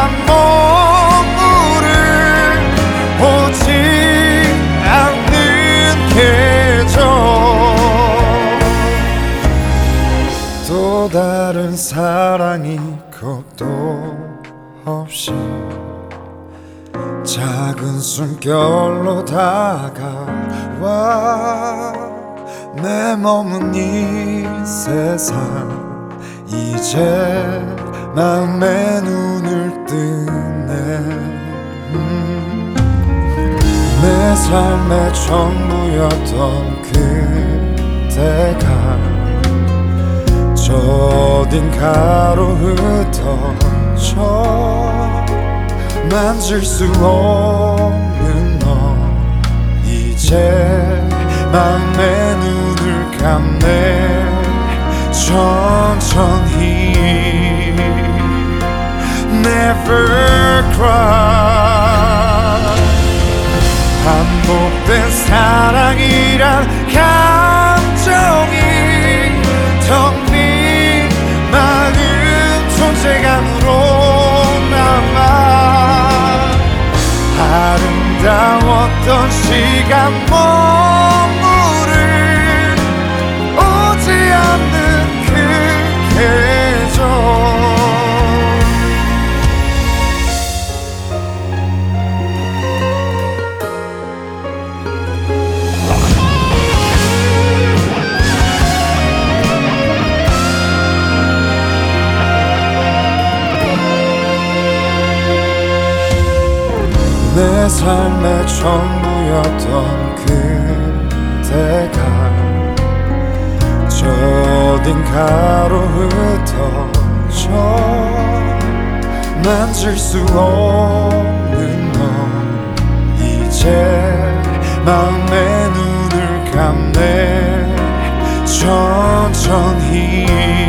머무를 오지 않는 계절 또 다른 사랑이 겁도 없이 작은 숨결로 다가와 내 머문 이 세상 이제 맘에 눈을 뜨네 내 삶의 전부였던 그대가 저 어딘가로 흩어져 만질 수 없는 너 이제 맘에 눈을 감네 천천히 Never cry 반복된 사랑이란 감정이 텅 빈 마음 존재감으로 남아 아름다웠던 시간 머무를 오지 않는 그 계절 내 삶의 전부였던 그대가 저 어딘가로 흩어져 만질 수 없는 너 이제 맘에 눈을 감네 천천히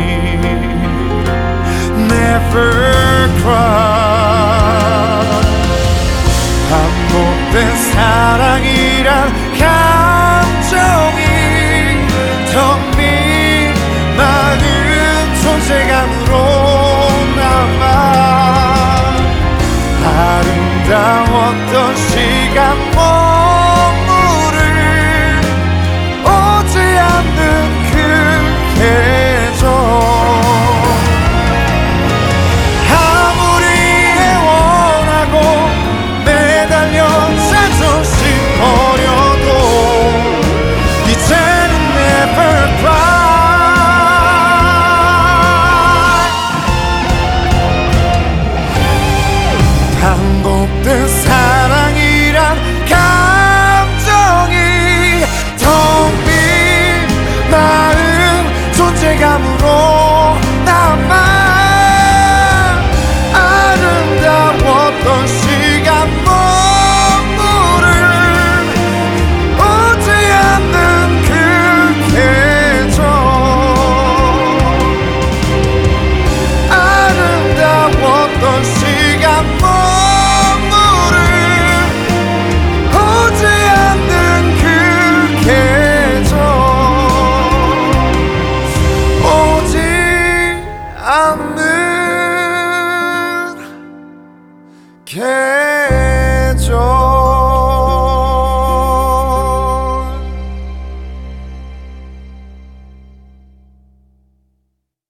Never cry 반복된 사랑이란 감정이 텅 빈 마음 존재감으로 남아 아름다웠던 시간